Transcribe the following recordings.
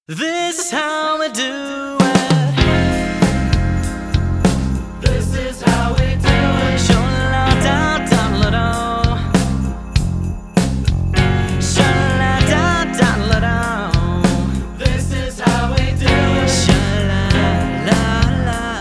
This is how we do it. This is how we do it. Sha-la-da-da-la-da. Sha-la-da-da-la-da. This is how we do it. Sha-la-la-la.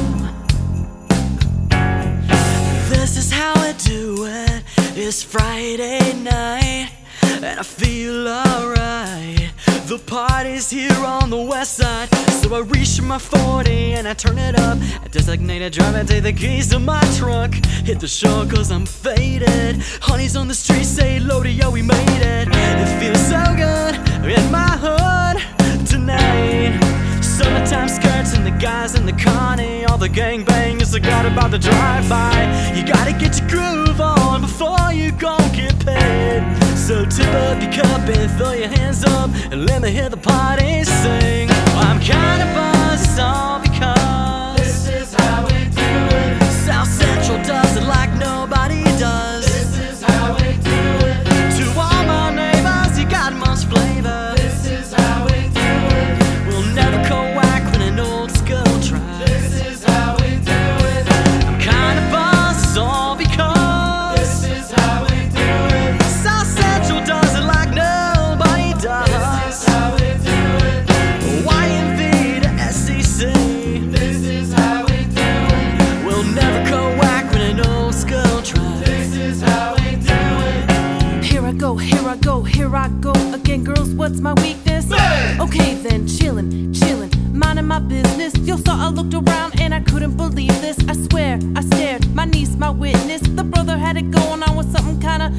This is how we do it. It's Friday night and I feel alright. The party's here on the west side, so I reach for my 40 and I turn it up. I designated driver, take the keys to my truck. Hit the shore cause I'm faded. Honey's on the street, say Lodi, we made it. It feels so good in my hood tonight. Summertime skirts and the guys in the carny. All the gangbangers forgot about the drive-by. You gotta get your groove on before you gon' get paid. So tip up your cup and throw your hands up and let me hear the party sing. I'm kinda buzzed, it's all because This is how we do it. South Central does it like nobody does. This is how we do it. To all my neighbors, you got much flavor. This is how we do it. We'll never go whack when an old school tries. This is how we do it. I'm kinda buzzed, it's all because This is how we do it. South Central does it like nobody This does. is how we do it. YMV to SEC. This is how we do it. We'll never go whack when an old school tries. This is how we do it. Here I go, here I go, here I go again, girls, what's my weakness? Hey! Okay then, chillin', minding my business. Yo, saw I looked around and I couldn't believe this. I swear, I stared, my niece, my witness. The brother had it going on with something kinda,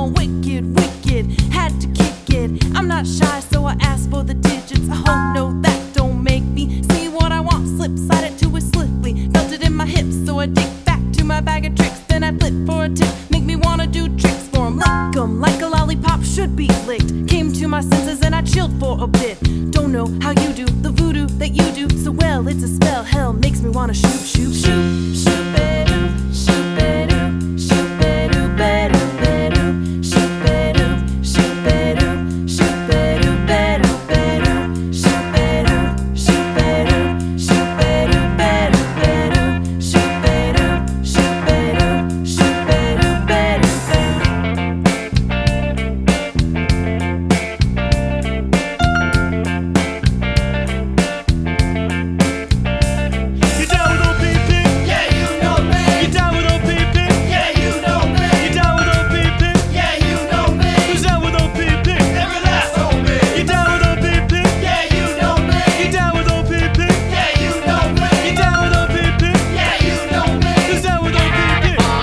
wicked. Had to kick it. I'm not shy, so I asked for the digits. Oh no, that don't make me see what I want. Slip-sided to it swiftly, felt it in my hips, so I dig back to my bag of tricks. Then I flip for a tip, make me wanna do tricks for 'em. Lick 'em like a lollipop should be licked. Came to my senses and I chilled for a bit. Don't know how you do the voodoo that you do so well. It's a spell, hell makes me wanna shoot, be-doo, shoot-be-doo, be-doo, shoot-be-doo, be-doo, shoot-be-doo, be-doo, shoot-be-doo, be-doo, shoot-be-doo, be-doo, shoot-be-doo, be-doo. You down with OPP? Yeah, you know me. You down with OPP? Yeah, you know me. You down with OPP? Yeah, you know me. Who's down with OPP? Every last old You me. down with OPP? Yeah, you know me. You down with OPP? Yeah, you know me. You down with OPP? Yeah, you know me. Who's down with OPP?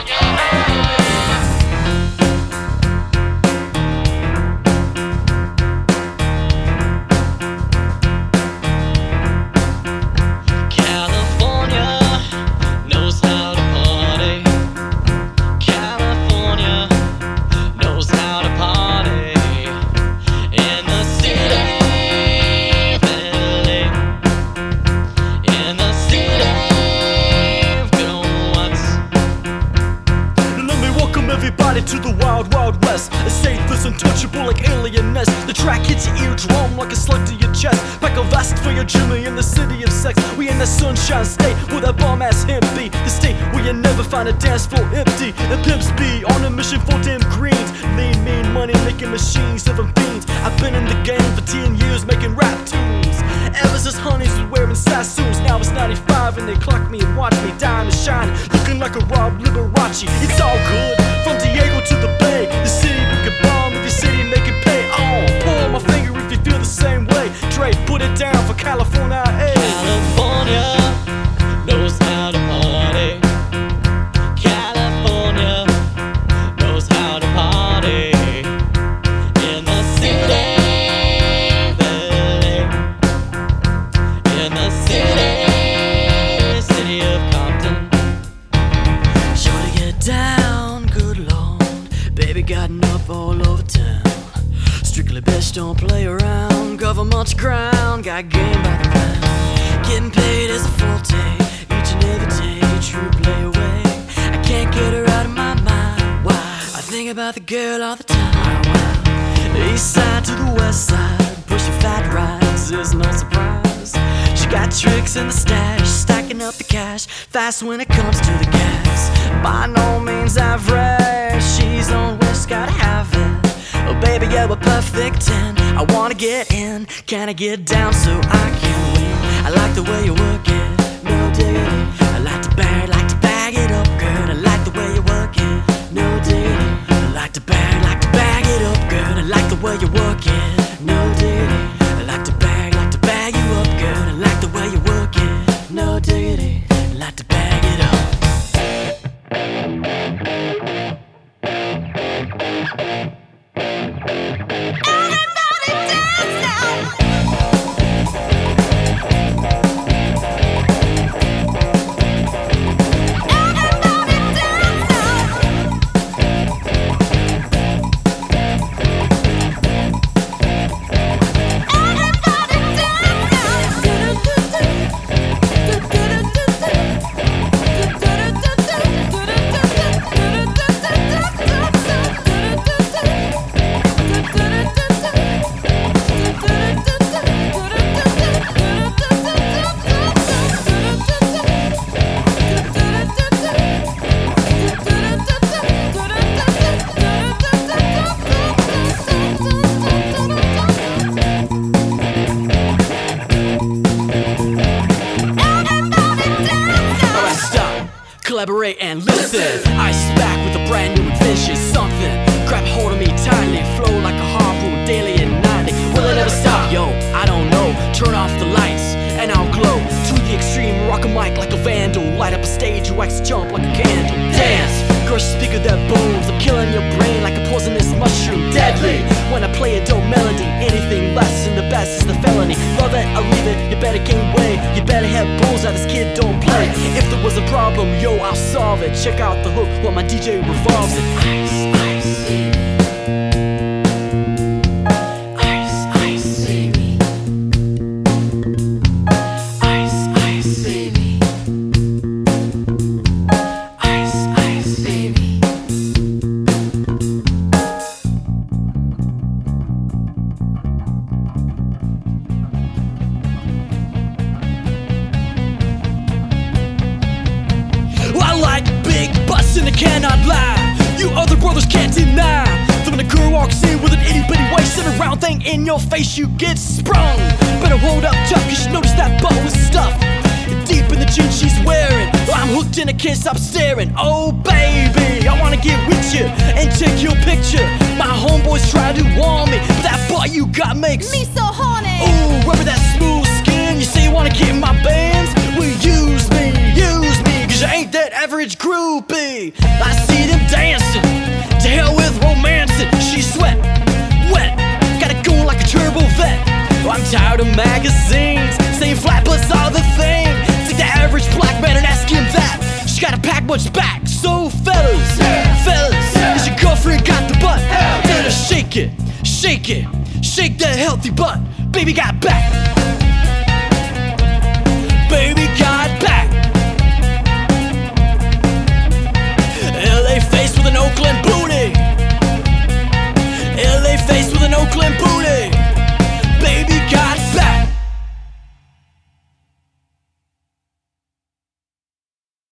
California knows how to party. California knows how to party. In the city, Philly. In the city, go what's. Let me welcome everybody to the Wild Wild West. A safeless, untouchable like alien nest. The track hits your eardrum like a slug to your chest. Pack a vest for your Jimmy in the city of sex. We in the sunshine state where that bomb ass hemp be. The state where you never find a dance floor empty. And pimps be on a mission for damn greens. Lean, mean, money making machines, serving fiends. I've been in the game for 10 years making rap tunes. Ever since honeys was wearing Sassoons. Now it's 95 and they clock me and watch me dime and shine. Looking like a Rob Liberace. It's all good from Diego to the Bay. The city we could bomb if your city make it pay. Oh, pull my finger if you feel the same way. Dre, put it down for California. Hey. California knows how to party. California knows how to party. In the city, Philly. In the city of Compton. Sure to get down, good lord. Baby gotten up all over town. Strictly bitch, don't play around. Cover much ground, got game by the round. Getting paid is a forte, each and every day. True play away, I can't get her out of my mind. Why? I think about the girl all the time. East side to the west side, pushing fat rides. There's no surprise. She got tricks in the stash, stacking up the cash, fast when it comes to the gas. By no means average, she's on wish, gotta have it. Oh baby, you're a perfect 10. I wanna get in, can I get down so I can win? I like the way you work it, no diggity. I like to bag it up, girl. I like the way you work it, no diggity. I like to bag it up, girl. I like the way you work it, no diggity. I like to bag you up, girl. I like the way you work it, no diggity. I like to bag it up. Everybody dance now. Collaborate and listen. Ice back with a brand new invention. Something grab hold of me tightly, flow like a harpoon daily and nightly. Will it ever stop? Yo, I don't know. Turn off the lights and I'll glow to the extreme. Rock a mic like a vandal, light up a stage, wax jump like a candle. Dance, girl, speaker that booms. I'm killing your brain like a poisonous mushroom. Deadly when I play a dope melody. Anything less than the best is the felony. Love it, I leave it. You better gain weight. You better have bullseye. This kid don't play. If there was a problem, yo, I'll solve it. Check out the hook while my DJ revolves it. Ice, ice, ice, ice, baby. Ice, ice, baby. Ice, ice, baby. I like big butts and I cannot lie. You other brothers can't deny. So when a girl walks in with an itty bitty waist and a round thing in your face, you get sprung. Better hold up tough, you should notice that butt was stuffed deep in the jeans she's wearing. I'm hooked and I can't stop staring. Oh baby, I wanna get with you and take your picture. My homeboys try to warn me, but that butt you got makes Me so horny. ooh, rubber that smooth skin. You say you wanna get in my bands? Well, use me, cause you ain't that average groupie. I see them dancing, to hell with romancing. She's sweat, wet, got it going like a turbo vet. I'm tired of magazines, saying flat butts are the thing. Take the average black man and ask him that. She gotta pack much back, so fellas, is your girlfriend got the butt? Tell her to shake it, shake that healthy butt. Baby got back, baby got back. LA faced with an Oakland bull.